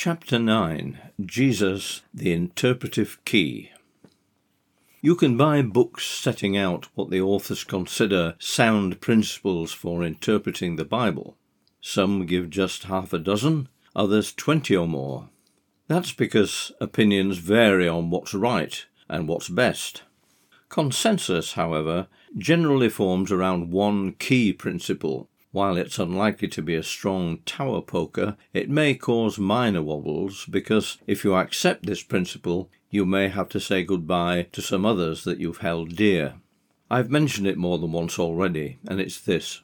Chapter 9. Jesus, the Interpretive Key. You can buy books setting out what the authors consider sound principles for interpreting the Bible. Some give just half a dozen, others 20 or more. That's because opinions vary on what's right and what's best. Consensus, however, generally forms around one key principle. While it's unlikely to be a strong tower poker, it may cause minor wobbles because if you accept this principle, you may have to say goodbye to some others that you've held dear. I've mentioned it more than once already, and it's this.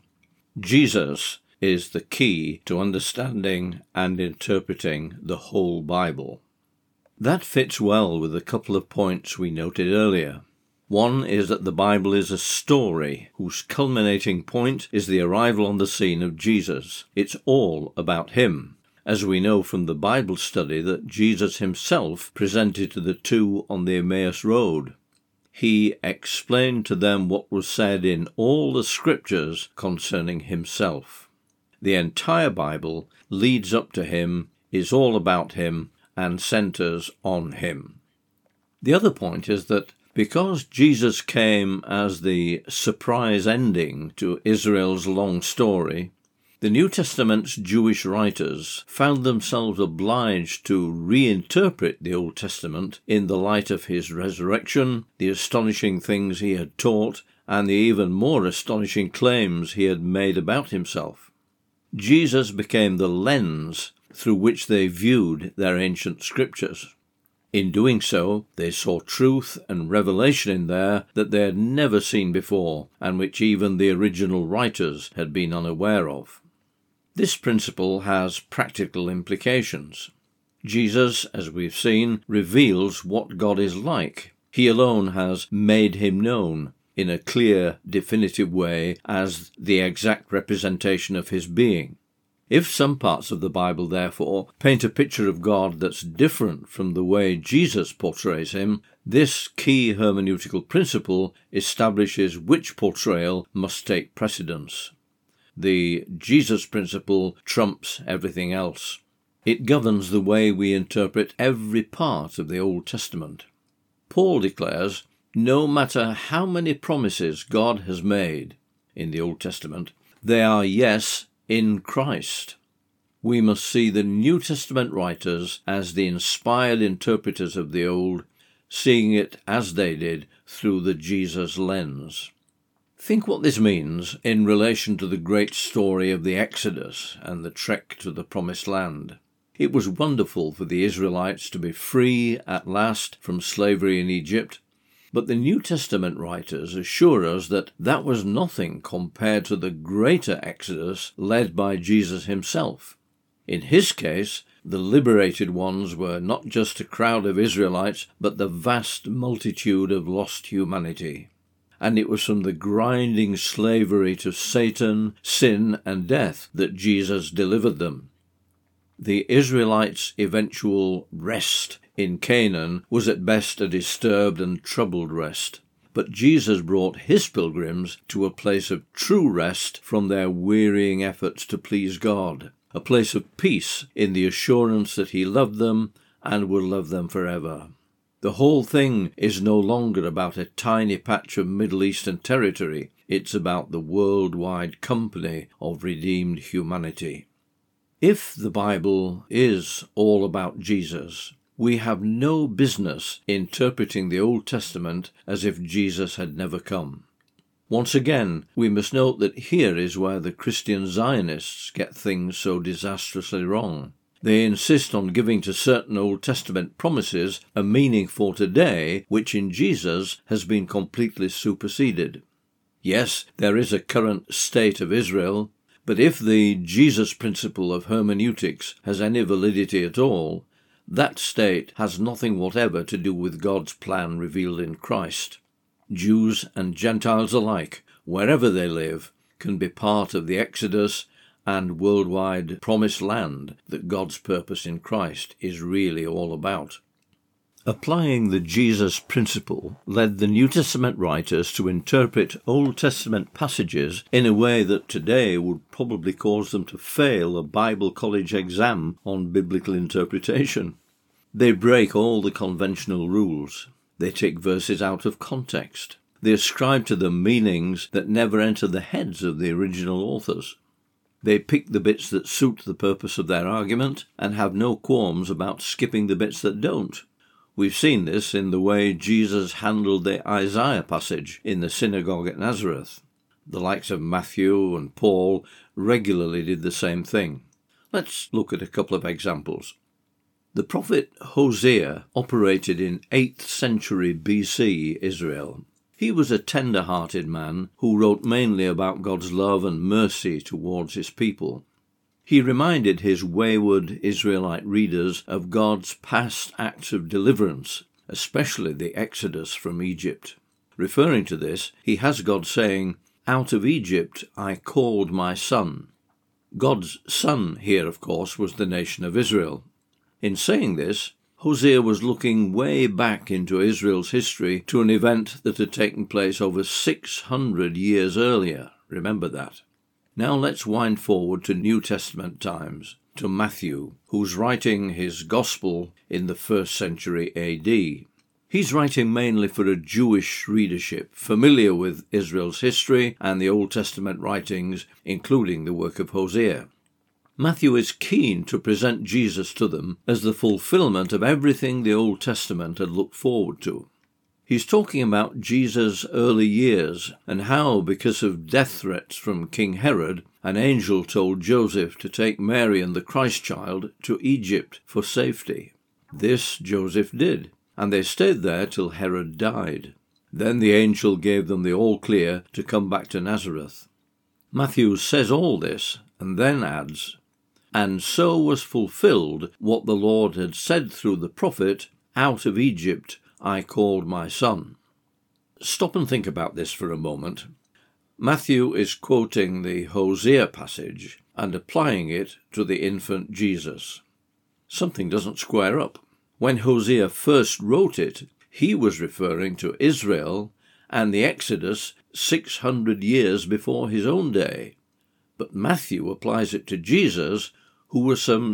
Jesus is the key to understanding and interpreting the whole Bible. That fits well with a couple of points we noted earlier. One is that the Bible is a story whose culminating point is the arrival on the scene of Jesus. It's all about him, as we know from the Bible study that Jesus himself presented to the two on the Emmaus Road. He explained to them what was said in all the scriptures concerning himself. The entire Bible leads up to him, is all about him, and centers on him. The other point is that because Jesus came as the surprise ending to Israel's long story, the New Testament's Jewish writers found themselves obliged to reinterpret the Old Testament in the light of his resurrection, the astonishing things he had taught, and the even more astonishing claims he had made about himself. Jesus became the lens through which they viewed their ancient scriptures. In doing so, they saw truth and revelation in there that they had never seen before, and which even the original writers had been unaware of. This principle has practical implications. Jesus, as we've seen, reveals what God is like. He alone has made him known in a clear, definitive way as the exact representation of his being. If some parts of the Bible, therefore, paint a picture of God that's different from the way Jesus portrays him, this key hermeneutical principle establishes which portrayal must take precedence. The Jesus principle trumps everything else. It governs the way we interpret every part of the Old Testament. Paul declares, no matter how many promises God has made in the Old Testament, they are yes in Christ. We must see the New Testament writers as the inspired interpreters of the Old, seeing it as they did through the Jesus lens. Think what this means in relation to the great story of the Exodus and the trek to the Promised Land. It was wonderful for the Israelites to be free at last from slavery in Egypt, but the New Testament writers assure us that that was nothing compared to the greater Exodus led by Jesus himself. In his case, the liberated ones were not just a crowd of Israelites, but the vast multitude of lost humanity. And it was from the grinding slavery to Satan, sin, and death that Jesus delivered them. The Israelites' eventual rest in Canaan was at best a disturbed and troubled rest, but Jesus brought his pilgrims to a place of true rest from their wearying efforts to please God, a place of peace in the assurance that he loved them and will love them forever. The whole thing is no longer about a tiny patch of Middle Eastern territory, it's about the worldwide company of redeemed humanity. If the Bible is all about Jesus, we have no business interpreting the Old Testament as if Jesus had never come. Once again, we must note that here is where the Christian Zionists get things so disastrously wrong. They insist on giving to certain Old Testament promises a meaning for today which in Jesus has been completely superseded. Yes, there is a current state of Israel, but if the Jesus principle of hermeneutics has any validity at all, that state has nothing whatever to do with God's plan revealed in Christ. Jews and Gentiles alike, wherever they live, can be part of the Exodus and worldwide promised land that God's purpose in Christ is really all about. Applying the Jesus principle led the New Testament writers to interpret Old Testament passages in a way that today would probably cause them to fail a Bible college exam on biblical interpretation. They break all the conventional rules. They take verses out of context. They ascribe to them meanings that never enter the heads of the original authors. They pick the bits that suit the purpose of their argument and have no qualms about skipping the bits that don't. We've seen this in the way Jesus handled the Isaiah passage in the synagogue at Nazareth. The likes of Matthew and Paul regularly did the same thing. Let's look at a couple of examples. The prophet Hosea operated in 8th century BC Israel. He was a tender-hearted man who wrote mainly about God's love and mercy towards his people. He reminded his wayward Israelite readers of God's past acts of deliverance, especially the Exodus from Egypt. Referring to this, he has God saying, "Out of Egypt I called my son." God's son here, of course, was the nation of Israel. In saying this, Hosea was looking way back into Israel's history to an event that had taken place over 600 years earlier. Remember that. Now let's wind forward to New Testament times, to Matthew, who's writing his Gospel in the 1st century AD. He's writing mainly for a Jewish readership, familiar with Israel's history and the Old Testament writings, including the work of Hosea. Matthew is keen to present Jesus to them as the fulfillment of everything the Old Testament had looked forward to. He's talking about Jesus' early years and how, because of death threats from King Herod, an angel told Joseph to take Mary and the Christ child to Egypt for safety. This Joseph did, and they stayed there till Herod died. Then the angel gave them the all-clear to come back to Nazareth. Matthew says all this and then adds, "And so was fulfilled what the Lord had said through the prophet, 'Out of Egypt I called my son.'" Stop and think about this for a moment. Matthew is quoting the Hosea passage and applying it to the infant Jesus. Something doesn't square up. When Hosea first wrote it, he was referring to Israel and the Exodus 600 years before his own day. But Matthew applies it to Jesus, who was some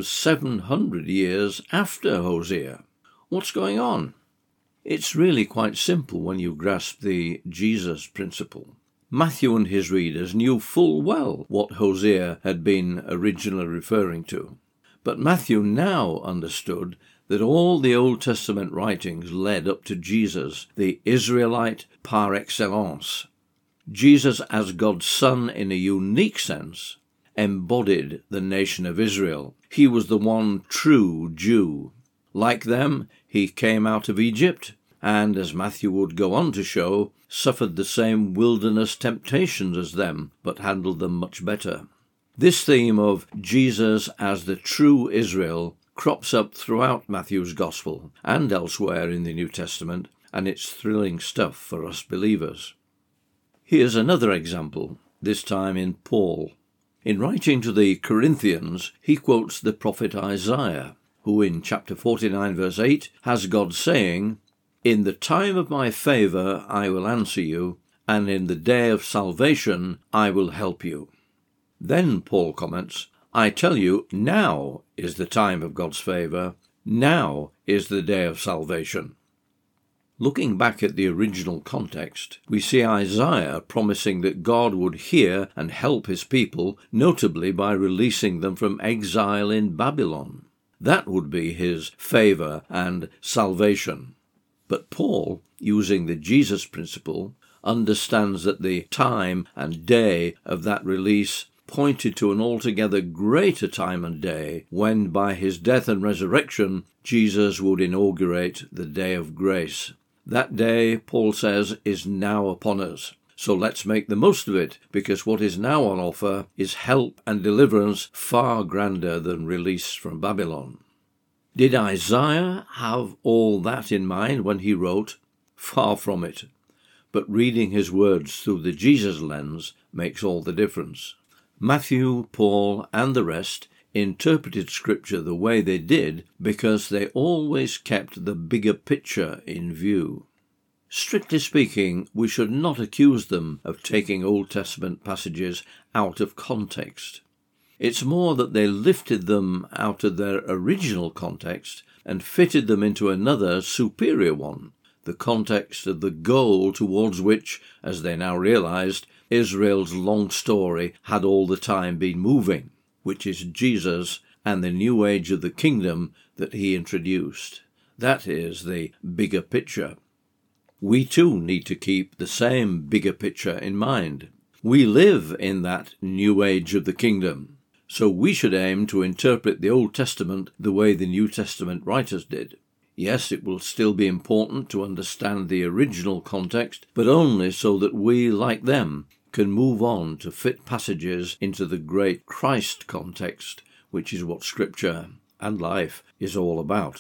700 years after Hosea. What's going on? It's really quite simple when you grasp the Jesus principle. Matthew and his readers knew full well what Hosea had been originally referring to. But Matthew now understood that all the Old Testament writings led up to Jesus, the Israelite par excellence. Jesus, as God's Son in a unique sense, embodied the nation of Israel. He was the one true Jew. Like them, he came out of Egypt, and, as Matthew would go on to show, suffered the same wilderness temptations as them, but handled them much better. This theme of Jesus as the true Israel crops up throughout Matthew's Gospel and elsewhere in the New Testament, and it's thrilling stuff for us believers. Here's another example, this time in Paul. In writing to the Corinthians, he quotes the prophet Isaiah, who in chapter 49 verse 8 has God saying, "In the time of my favour I will answer you, and in the day of salvation I will help you." Then Paul comments, "I tell you, now is the time of God's favour, now is the day of salvation." Looking back at the original context, we see Isaiah promising that God would hear and help his people, notably by releasing them from exile in Babylon. That would be his favour and salvation. But Paul, using the Jesus principle, understands that the time and day of that release pointed to an altogether greater time and day when, by his death and resurrection, Jesus would inaugurate the day of grace. That day, Paul says, is now upon us. So let's make the most of it, because what is now on offer is help and deliverance far grander than release from Babylon. Did Isaiah have all that in mind when he wrote? Far from it. But reading his words through the Jesus lens makes all the difference. Matthew, Paul, and the rest interpreted Scripture the way they did because they always kept the bigger picture in view. Strictly speaking, we should not accuse them of taking Old Testament passages out of context. It's more that they lifted them out of their original context and fitted them into another superior one, the context of the goal towards which, as they now realized, Israel's long story had all the time been moving, which is Jesus and the new age of the kingdom that he introduced. That is the bigger picture. We too need to keep the same bigger picture in mind. We live in that new age of the kingdom, so we should aim to interpret the Old Testament the way the New Testament writers did. Yes, it will still be important to understand the original context, but only so that we, like them, can move on to fit passages into the great Christ context, which is what Scripture and life is all about.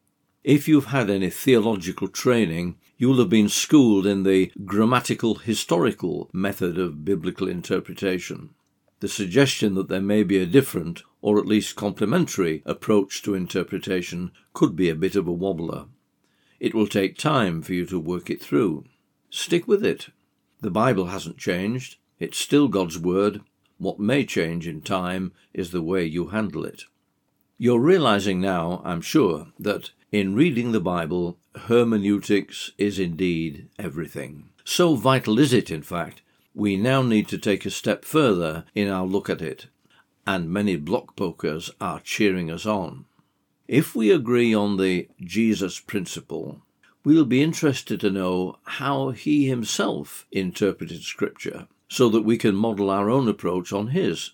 If you've had any theological training, you'll have been schooled in the grammatical historical method of biblical interpretation. The suggestion that there may be a different, or at least complementary, approach to interpretation could be a bit of a wobbler. It will take time for you to work it through. Stick with it. The Bible hasn't changed. It's still God's Word. What may change in time is the way you handle it. You're realizing now, I'm sure, that in reading the Bible, hermeneutics is indeed everything. So vital is it, in fact, we now need to take a step further in our look at it, and many block pokers are cheering us on. If we agree on the Jesus principle, we'll be interested to know how he himself interpreted Scripture, so that we can model our own approach on his.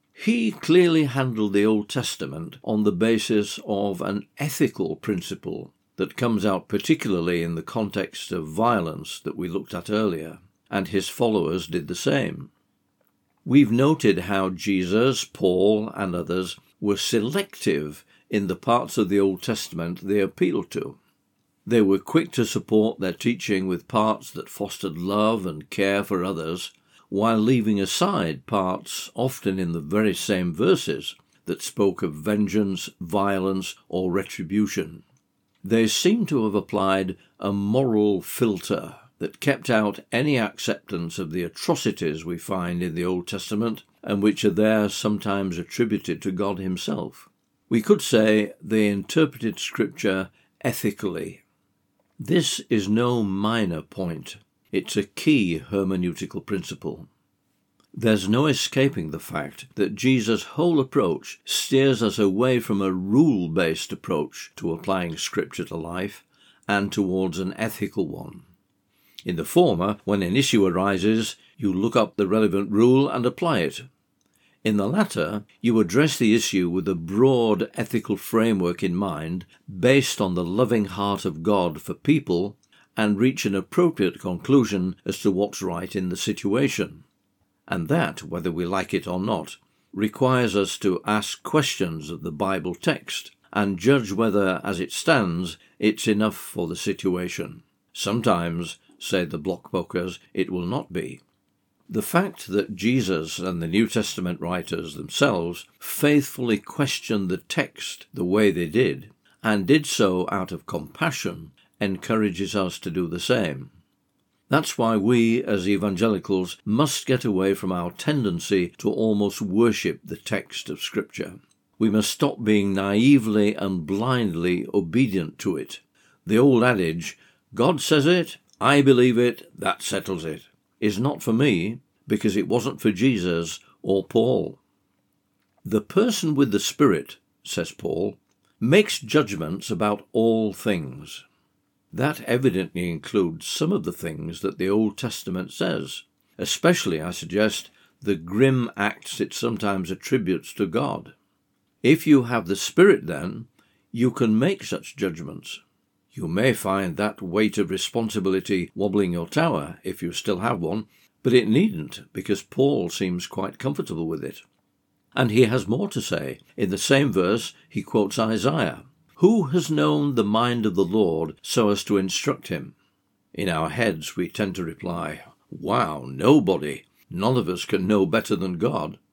He clearly handled the Old Testament on the basis of an ethical principle that comes out particularly in the context of violence that we looked at earlier, and his followers did the same. We've noted how Jesus, Paul, and others were selective in the parts of the Old Testament they appealed to. They were quick to support their teaching with parts that fostered love and care for others, while leaving aside parts, often in the very same verses, that spoke of vengeance, violence, or retribution. They seem to have applied a moral filter that kept out any acceptance of the atrocities we find in the Old Testament and which are there sometimes attributed to God himself. We could say they interpreted Scripture ethically. This is no minor point. It's a key hermeneutical principle. There's no escaping the fact that Jesus' whole approach steers us away from a rule-based approach to applying Scripture to life and towards an ethical one. In the former, when an issue arises, you look up the relevant rule and apply it. In the latter, you address the issue with a broad ethical framework in mind based on the loving heart of God for people and reach an appropriate conclusion as to what's right in the situation. And that, whether we like it or not, requires us to ask questions of the Bible text and judge whether, as it stands, it's enough for the situation. Sometimes, say the block pokers, it will not be. The fact that Jesus and the New Testament writers themselves faithfully questioned the text the way they did, and did so out of compassion, encourages us to do the same. That's why we, as evangelicals, must get away from our tendency to almost worship the text of Scripture. We must stop being naively and blindly obedient to it. The old adage, God says it, I believe it, that settles it, is not for me, because it wasn't for Jesus or Paul. The person with the Spirit, says Paul, makes judgments about all things. That evidently includes some of the things that the Old Testament says, especially, I suggest, the grim acts it sometimes attributes to God. If you have the Spirit, then, you can make such judgments. You may find that weight of responsibility wobbling your tower, if you still have one, but it needn't, because Paul seems quite comfortable with it. And he has more to say. In the same verse, he quotes Isaiah. Who has known the mind of the Lord so as to instruct him? In our heads we tend to reply, wow, nobody. None of us can know better than God.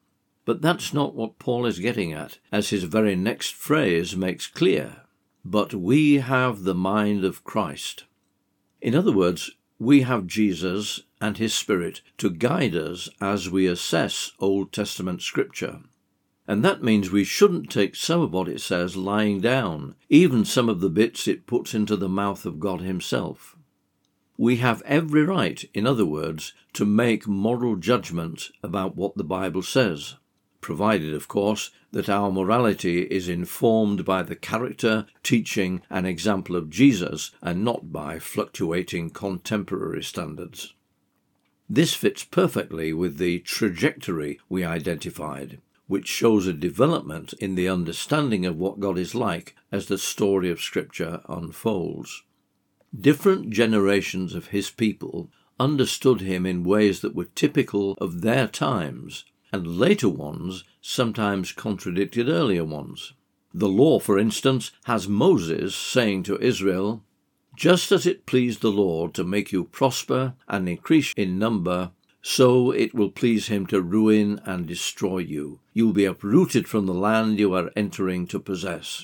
But that's not what Paul is getting at, as his very next phrase makes clear. But we have the mind of Christ. In other words, we have Jesus and his Spirit to guide us as we assess Old Testament Scripture. And that means we shouldn't take some of what it says lying down, even some of the bits it puts into the mouth of God himself. We have every right, in other words, to make moral judgment about what the Bible says, provided, of course, that our morality is informed by the character, teaching, and example of Jesus, and not by fluctuating contemporary standards. This fits perfectly with the trajectory we identified, which shows a development in the understanding of what God is like as the story of Scripture unfolds. Different generations of his people understood him in ways that were typical of their times, and later ones sometimes contradicted earlier ones. The law, for instance, has Moses saying to Israel, "Just as it pleased the Lord to make you prosper and increase in number, so it will please him to ruin and destroy you. You will be uprooted from the land you are entering to possess."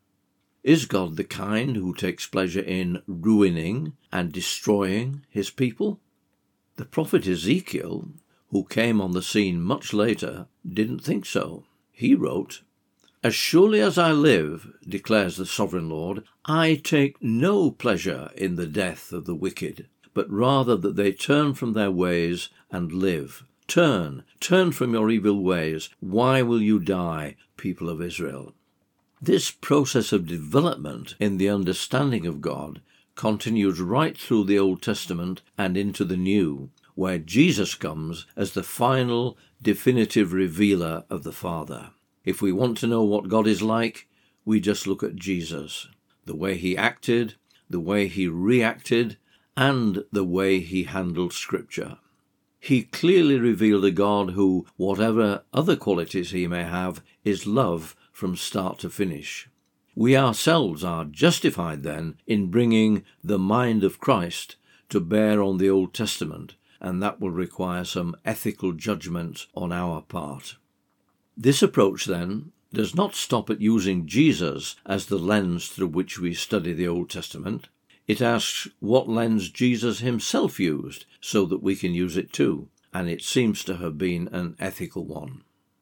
Is God the kind who takes pleasure in ruining and destroying his people? The prophet Ezekiel, who came on the scene much later, didn't think so. He wrote, "As surely as I live, declares the sovereign Lord, I take no pleasure in the death of the wicked, but rather that they turn from their ways and live. Turn from your evil ways. Why will you die, people of Israel?" This process of development in the understanding of God continues right through the Old Testament and into the New, where Jesus comes as the final, definitive revealer of the Father. If we want to know what God is like, we just look at Jesus, the way he acted, the way he reacted, and the way he handled Scripture. He clearly revealed a God who, whatever other qualities he may have, is love from start to finish. We ourselves are justified then in bringing the mind of Christ to bear on the Old Testament, and that will require some ethical judgment on our part. This approach, then, does not stop at using Jesus as the lens through which we study the Old Testament. It asks what lens Jesus himself used so that we can use it too, and it seems to have been an ethical one.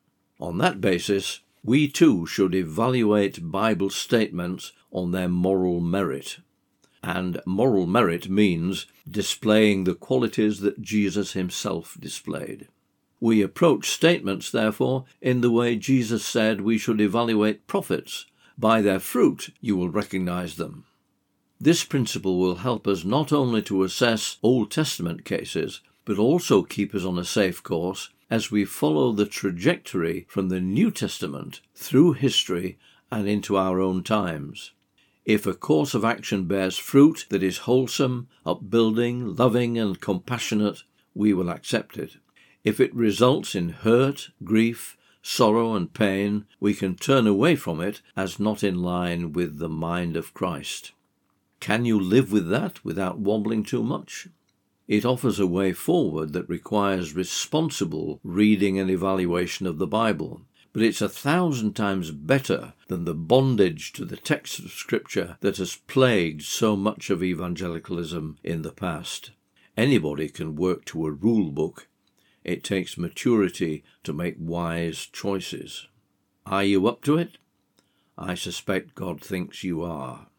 On that basis, we too should evaluate Bible statements on their moral merit. And moral merit means displaying the qualities that Jesus himself displayed. We approach statements, therefore, in the way Jesus said we should evaluate prophets. By their fruit you will recognize them. This principle will help us not only to assess Old Testament cases, but also keep us on a safe course as we follow the trajectory from the New Testament through history and into our own times. If a course of action bears fruit that is wholesome, upbuilding, loving, and compassionate, we will accept it. If it results in hurt, grief, sorrow, and pain, we can turn away from it as not in line with the mind of Christ. Can you live with that without wobbling too much? It offers a way forward that requires responsible reading and evaluation of the Bible, but it's 1,000 times better than the bondage to the text of Scripture that has plagued so much of evangelicalism in the past. Anybody can work to a rule book. It takes maturity to make wise choices. Are you up to it? I suspect God thinks you are.